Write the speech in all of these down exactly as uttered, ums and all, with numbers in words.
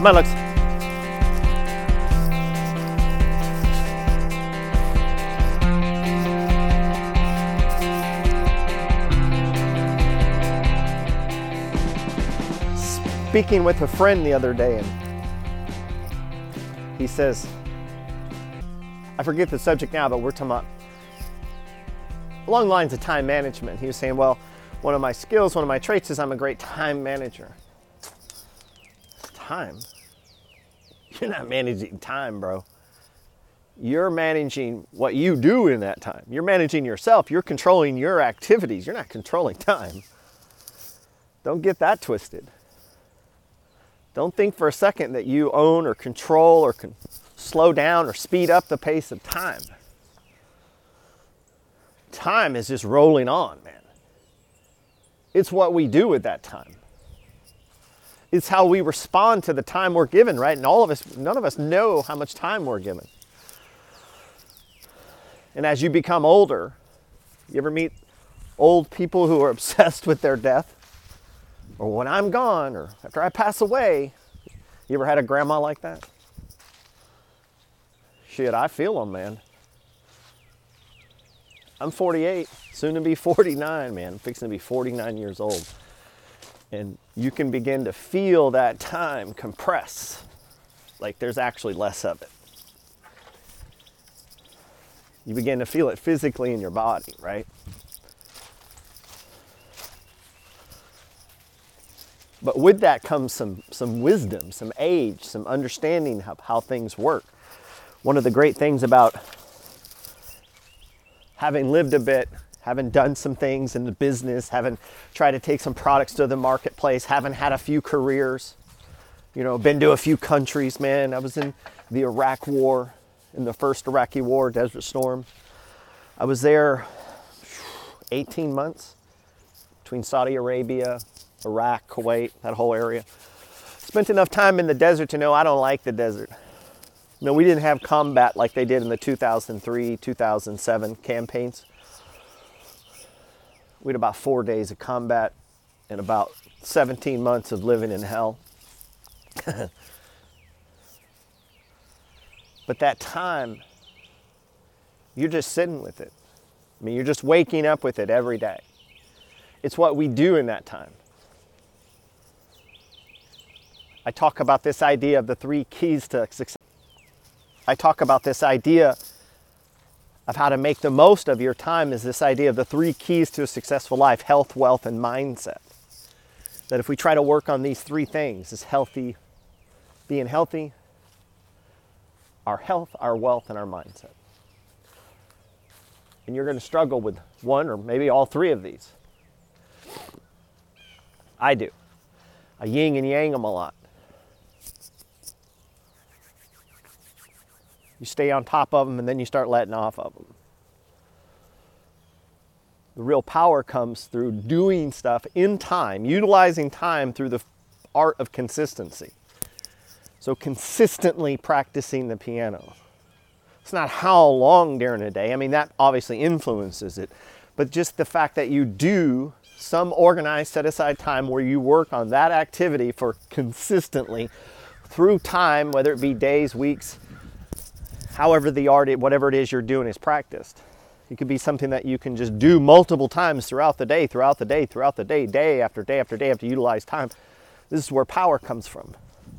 Come on, Lux. Speaking with a friend the other day, and he says, I forget the subject now, but we're talking about along the lines of time management. He was saying, well, one of my skills, one of my traits is I'm a great time manager. Time? You're not managing time, bro. You're managing what you do in that time. You're managing yourself. You're controlling your activities. You're not controlling time. Don't get that twisted. Don't think for a second that you own or control or can slow down or speed up the pace of time. Time is just rolling on, man. It's what we do with that time. It's how we respond to the time we're given, right? And all of us, none of us know how much time we're given. And as you become older, you ever meet old people who are obsessed with their death? Or when I'm gone, or after I pass away. You ever had a grandma like that? Shit, I feel them, man. I'm forty-eight, soon to be forty-nine, man. I'm fixing to be forty-nine years old. And you can begin to feel that time compress, like there's actually less of it. You begin to feel it physically in your body, right? But with that comes some, some wisdom, some age, some understanding of how things work. One of the great things about having lived a bit, having done some things in the business, having tried to take some products to the marketplace, having had a few careers, you know, been to a few countries, man. I was in the Iraq War, in the first Iraqi War, Desert Storm. I was there eighteen months between Saudi Arabia, Iraq, Kuwait, that whole area. Spent enough time in the desert to know I don't like the desert. You know, we didn't have combat like they did in the two thousand three, two thousand seven campaigns. We had about four days of combat and about seventeen months of living in hell. But that time, you're just sitting with it. I mean, you're just waking up with it every day. It's what we do in that time. I talk about this idea of the three keys to success. I talk about this idea of how to make the most of your time is this idea of the three keys to a successful life: health, wealth, and mindset. That if we try to work on these three things, is healthy, being healthy, our health, our wealth, and our mindset. And you're going to struggle with one or maybe all three of these. I do. I yin and yang them a lot. You stay on top of them and then you start letting off of them. The real power comes through doing stuff in time, utilizing time through the art of consistency. So consistently practicing the piano. It's not how long during a day. I mean, that obviously influences it. But just the fact that you do some organized, set aside time where you work on that activity for consistently through time, whether it be days, weeks, however the art, whatever it is you're doing is practiced. It could be something that you can just do multiple times throughout the day, throughout the day, throughout the day, day after day after day, have to utilize time. This is where power comes from.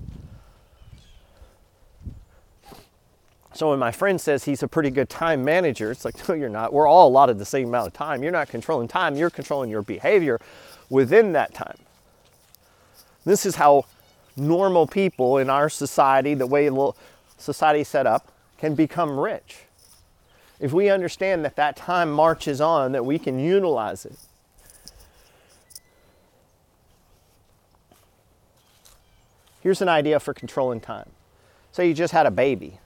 So when my friend says he's a pretty good time manager, it's like, no, you're not. We're all allotted the same amount of time. You're not controlling time. You're controlling your behavior within that time. This is how normal people in our society, the way society is set up, can become rich. If we understand that that time marches on, that we can utilize it. Here's an idea for controlling time. Say you just had a baby.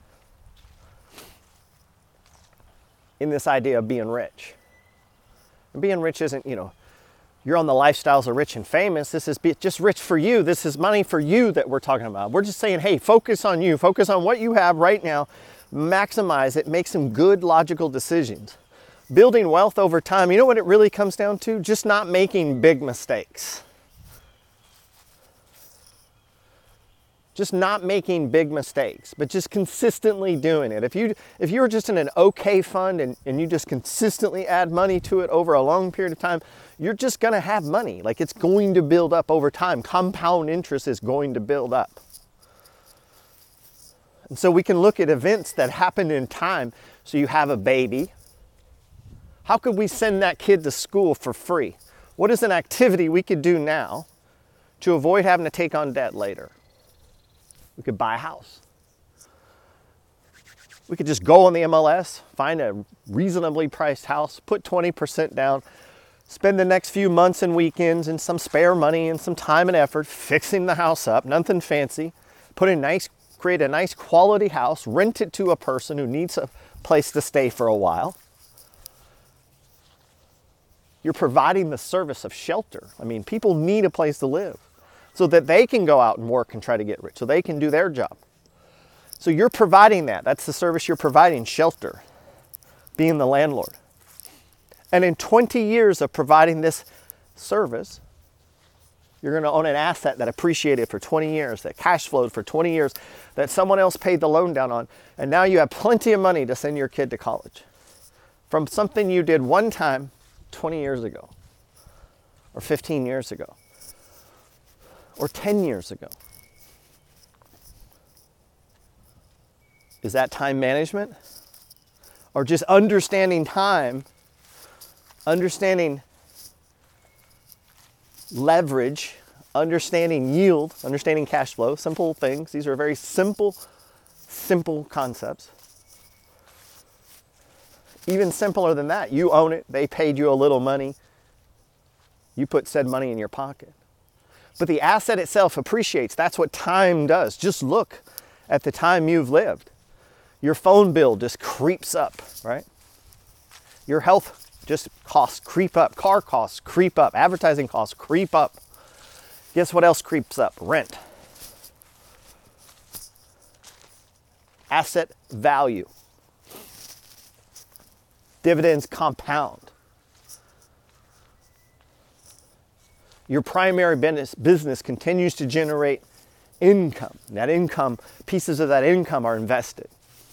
In this idea of being rich. And being rich isn't, you know, you're on the lifestyles of rich and famous. This is just rich for you. This is money for you that we're talking about. We're just saying, hey, focus on you. Focus on what you have right now. Maximize it. Make some good, logical decisions. Building wealth over time, you know what it really comes down to? Just not making big mistakes. Just not making big mistakes, but just consistently doing it. If you if you're just in an okay fund and, and you just consistently add money to it over a long period of time, you're just gonna have money. Like, it's going to build up over time. Compound interest is going to build up. And so we can look at events that happen in time. So you have a baby. How could we send that kid to school for free? What is an activity we could do now to avoid having to take on debt later? We could buy a house. We could just go on the M L S, find a reasonably priced house, put twenty percent down, spend the next few months and weekends and some spare money and some time and effort fixing the house up, nothing fancy, put a nice, create a nice quality house, rent it to a person who needs a place to stay for a while. You're providing the service of shelter. I mean, people need a place to live so that they can go out and work and try to get rich, so they can do their job. So you're providing that. That's the service you're providing, shelter, being the landlord. And in twenty years of providing this service, you're going to own an asset that appreciated for twenty years, that cash flowed for twenty years, that someone else paid the loan down on, and now you have plenty of money to send your kid to college from something you did one time twenty years ago, or fifteen years ago, or ten years ago. Is that time management? Or just understanding time, understanding leverage, understanding yield, understanding cash flow, simple things. These are very simple, simple concepts. Even simpler than that, you own it, they paid you a little money, you put said money in your pocket. But the asset itself appreciates. That's what time does. Just look at the time you've lived. Your phone bill just creeps up, right? Your health just costs creep up. Car costs creep up. Advertising costs creep up. Guess what else creeps up? Rent. Asset value. Dividends compound. Your primary business, business continues to generate income. That income, pieces of that income are invested.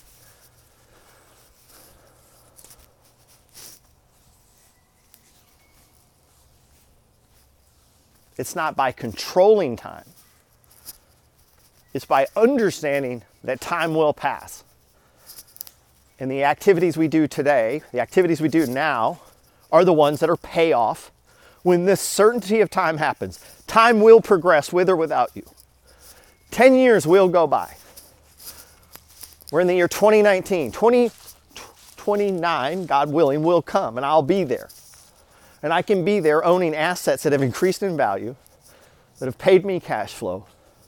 It's not by controlling time. It's by understanding that time will pass. And the activities we do today, the activities we do now, are the ones that are payoff when this certainty of time happens. Time will progress with or without you. Ten years will go by. We're in the year twenty nineteen. twenty twenty-nine, God willing, will come and I'll be there. And I can be there owning assets that have increased in value, that have paid me cash flow.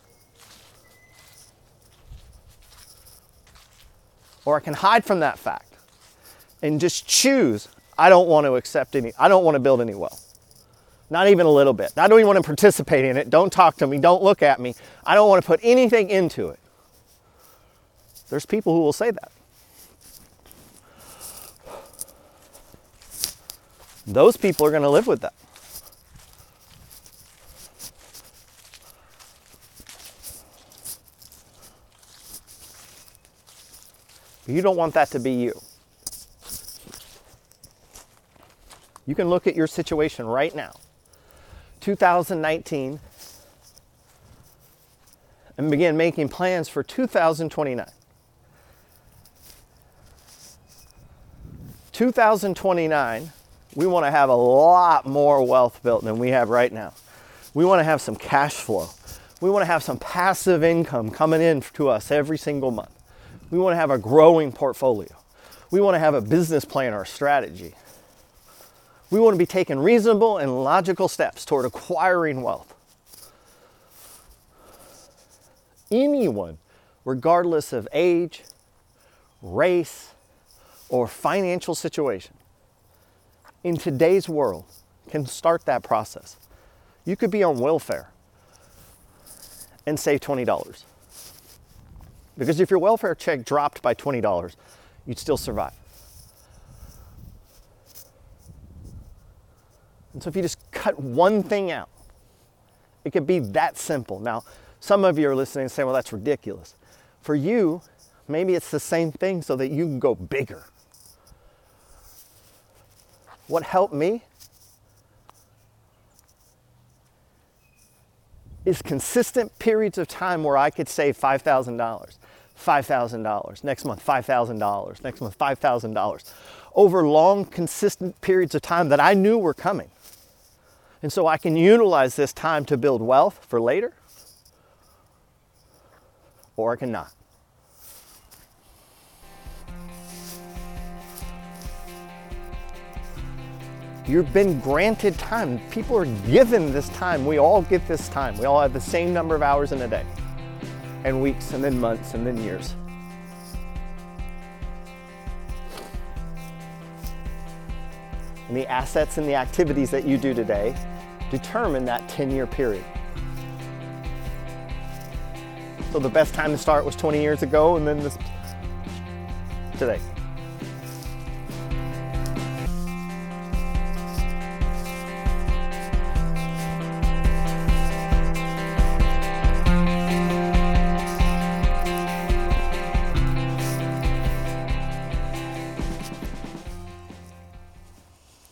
Or I can hide from that fact and just choose, I don't want to accept any, I don't want to build any wealth. Not even a little bit. I don't even want to participate in it. Don't talk to me. Don't look at me. I don't want to put anything into it. There's people who will say that. Those people are going to live with that. You don't want that to be you. You can look at your situation right now, two thousand nineteen, and begin making plans for two thousand twenty-nine. two thousand twenty-nine, we want to have a lot more wealth built than we have right now. We want to have some cash flow. We want to have some passive income coming in to us every single month. We want to have a growing portfolio. We want to have a business plan or a strategy. We want to be taking reasonable and logical steps toward acquiring wealth. Anyone, regardless of age, race, or financial situation, in today's world, can start that process. You could be on welfare and save twenty dollars. Because if your welfare check dropped by twenty dollars, you'd still survive. And so if you just cut one thing out, it could be that simple. Now, Some of you are listening and saying, well, that's ridiculous. For you, maybe it's the same thing so that you can go bigger. What helped me is consistent periods of time where I could save five thousand dollars, five thousand dollars, next month five thousand dollars, next month five thousand dollars, over long, consistent periods of time that I knew were coming. And so I can utilize this time to build wealth for later, or I cannot. You've been granted time. People are given this time. We all get this time. We all have the same number of hours in a day, and weeks, and then months, and then years. And the assets and the activities that you do today determine that ten-year period. So the best time to start was twenty years ago, and then this today.